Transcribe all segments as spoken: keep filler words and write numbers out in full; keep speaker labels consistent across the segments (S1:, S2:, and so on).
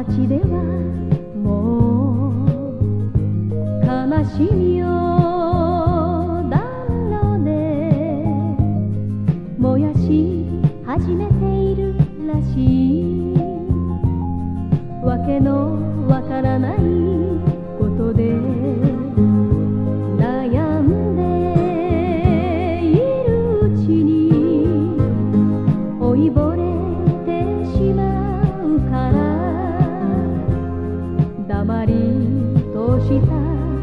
S1: 街ではもう悲しみを暖炉で燃やし始めているらしい。わけのわからないことで悩んでいるうちに老いぼれてしまうから、黙りとした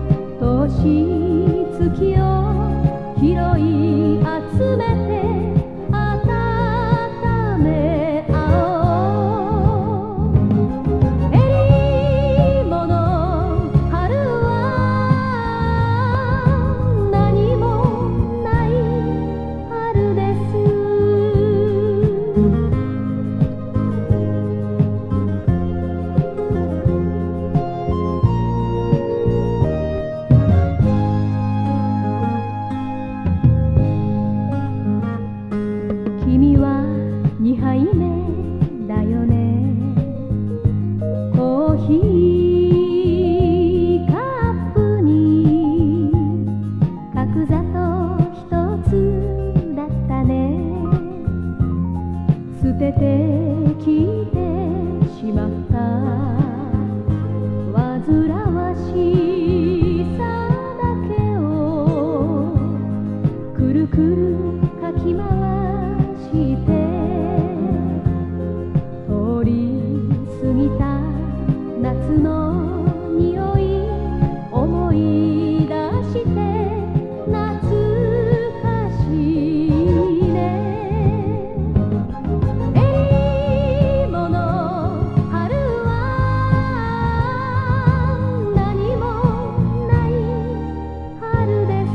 S1: 年月を拾い集めて温め合おう。えりもの春は何もない春です。君はにはいめだよね。コーヒーカップに角砂糖ひとつだったね。捨ててきてしまった煩わしさだけをくるくるかき回して通り過ぎた夏の匂い思い出して懐かしいね。えりもの春は何もない春です。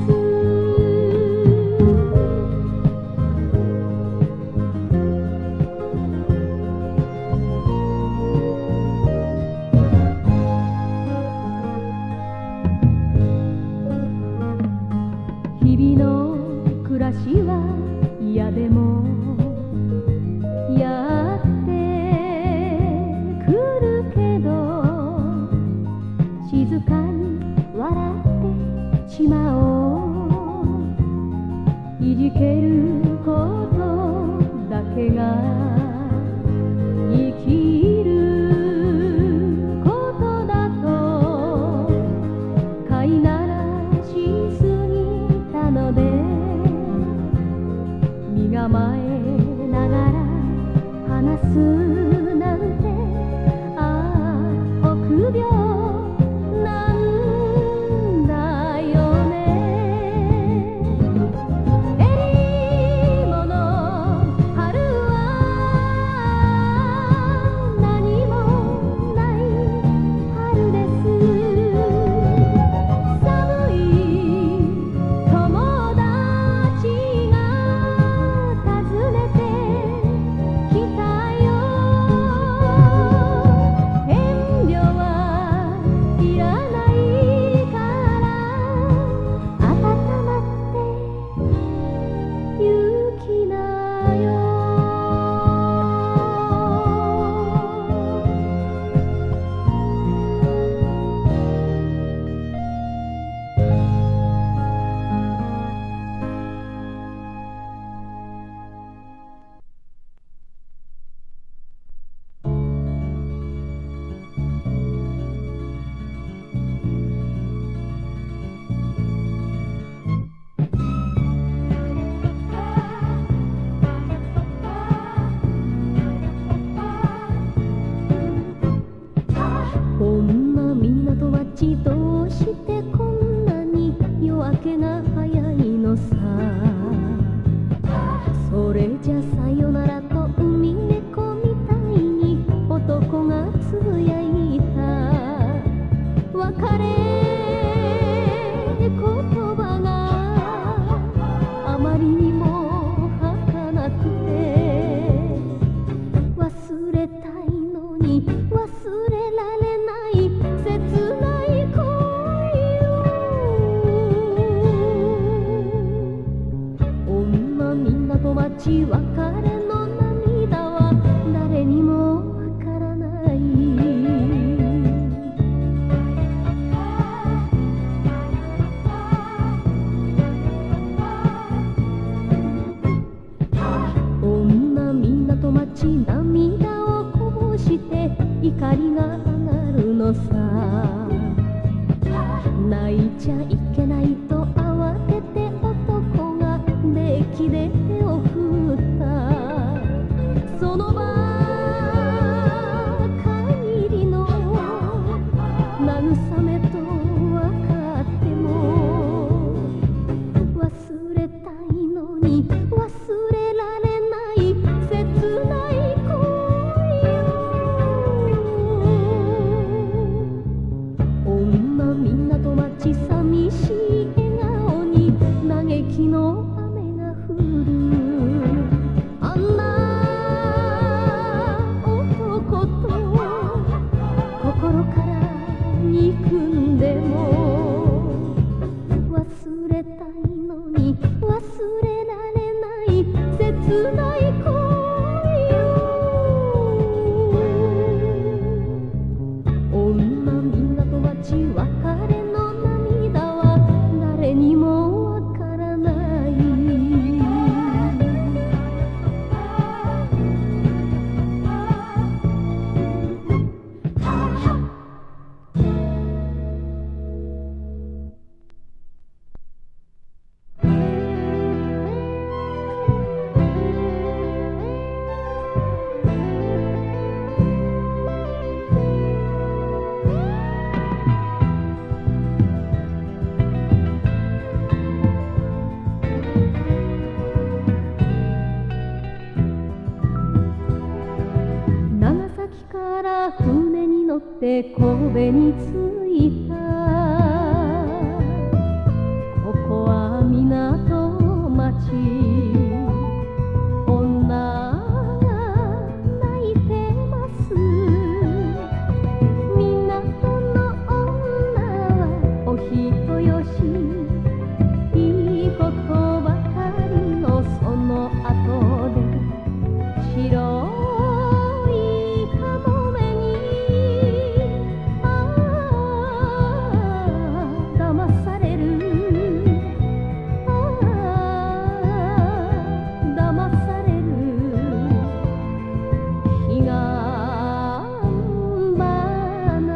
S1: 日々の暮らしは嫌でもやってくるけど、静かに笑ってしまおう。いじけることだけが生きることだと飼いならしすぎたので、身構えながら話すなんて、ああ臆病なんだよね。えりもの春は何もない春です。寒い友達が訪ねてきたよ。遠慮はいらないから温まってゆきなよ。こんな港町どうしてこんなに夜明けが早いのさ。それじゃさよならと海猫みたいに男がつぶやいた。別れ言葉があまりにも儚くて、忘れたいのに忘れられない切ない恋のさ。泣いちゃいけないと慌てて男がデッキで手を振った。その場限りの慰めと分かっても忘れたいのに忘れられない切ない恋よ。女港町寂しい笑顔に嘆きの雨が降る。あんな男と心から憎んでも忘れたいのに忘れられない切ない恋よ。女港町別れの涙は誰にもわからない。長崎から船に乗って神戸に着いた。ここは港町。女が泣いてます。港の女はお人よし。いいことばかりのその後で白いカモメにああ騙される。ああ騙される。彼岸花。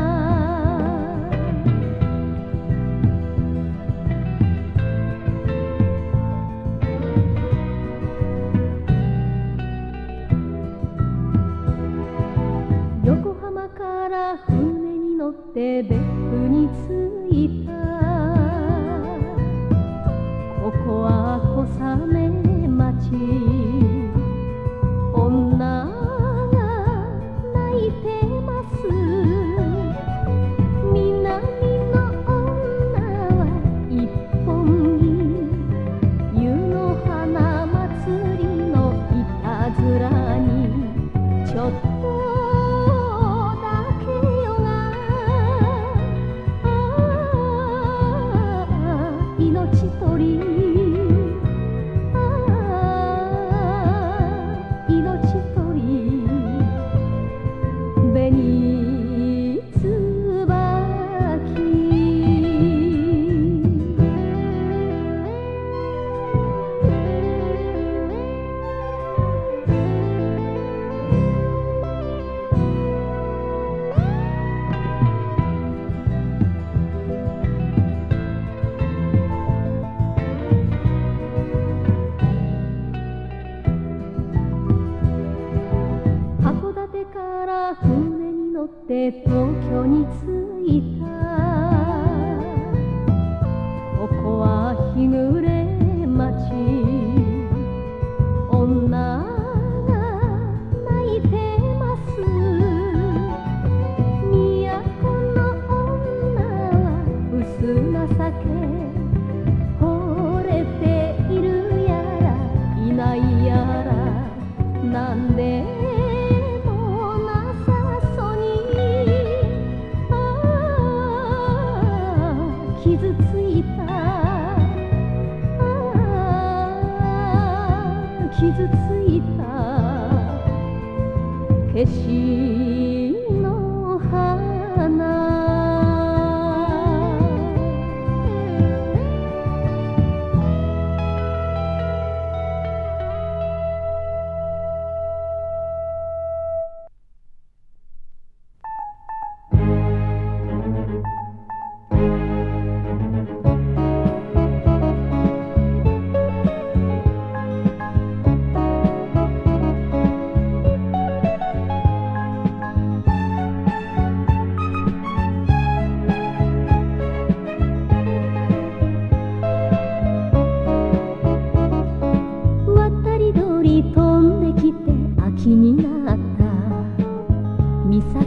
S1: 横浜から船に乗って別府に着いた。ここは小雨町。女が泣いてます。南の女は一本木。湯の花祭りのいたずらにちょっと命取り。ああ命取り。紅つばき。函館から船に乗って東京に着いた。ここは日暮れ町。女が泣いてます。都の女は薄情け。惚れているやらいないやらなんでもなさそうに。ああ傷ついた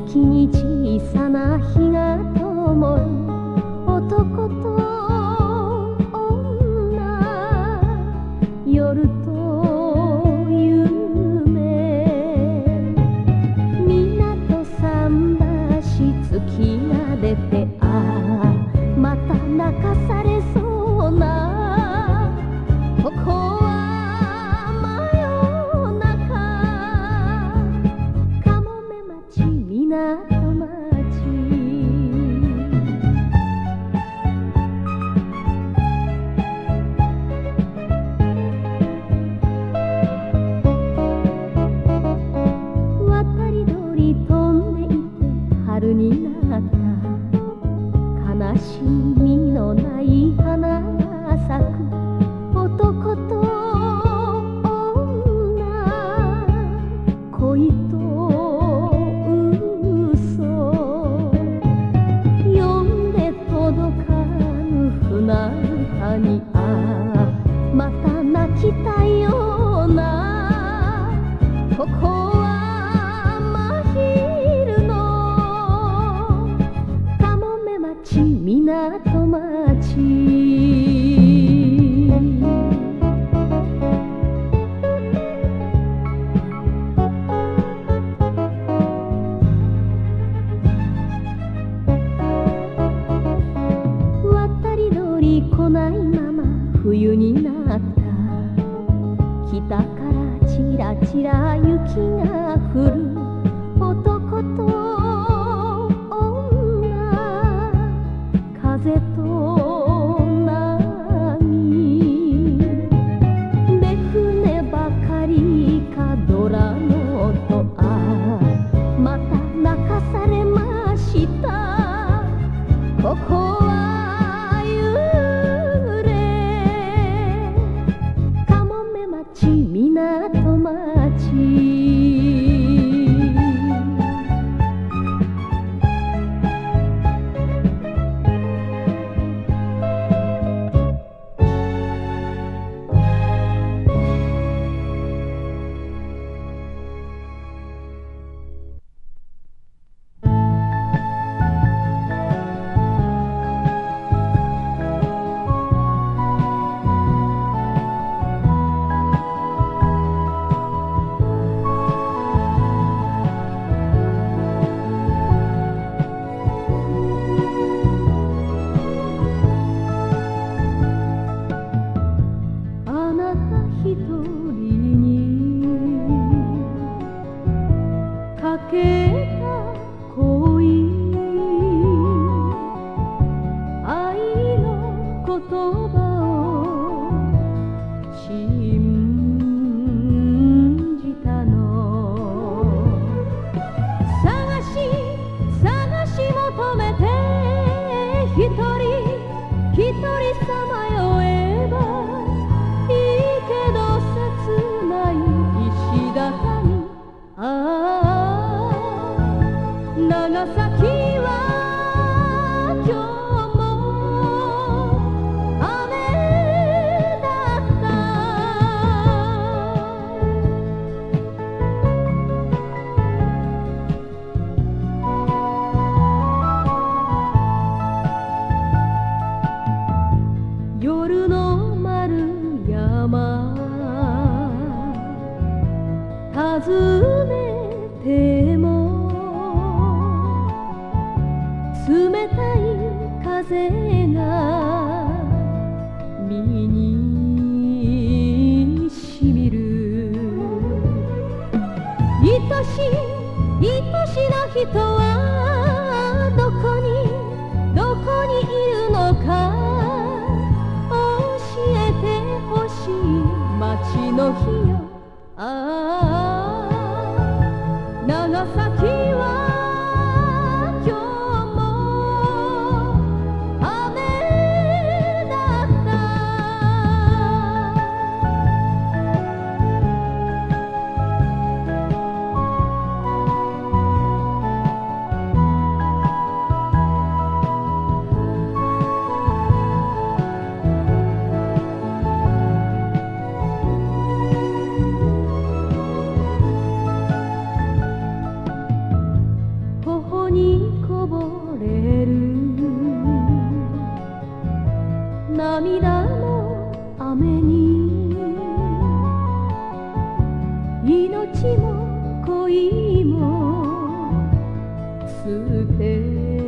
S1: 時に小さな火が灯る男と女、夜と夢、港桟橋月が出て、ああまた泣かされそうな、ここは真夜中、かもめ町港町、渡り鳥飛んでいて春になった、悲しみのない花が咲く、男と女、恋と嘘、呼んで届かぬ船歌に、ああまた泣きたいような、ここは真昼のかもめ町港町。渡り鳥来ないまま冬になった、北からちらちら雪が降る、男と女、風と波で船ばかりかドラの音、ああまた泣かされました、ここは幽霊、かもめ町港町。一人にかけた恋、愛の言葉を信じたの、探し探し求めて一人一人さまよえば、ああ長崎は今日も雨だった、夜の丸山訪ねても冷たい風が身にしみる、愛しい愛しな人はどこにどこにいるのか、教えてほしい街の日よ、ああ長崎は今日も雨だった、 こぼれる涙の雨に命も恋も捨て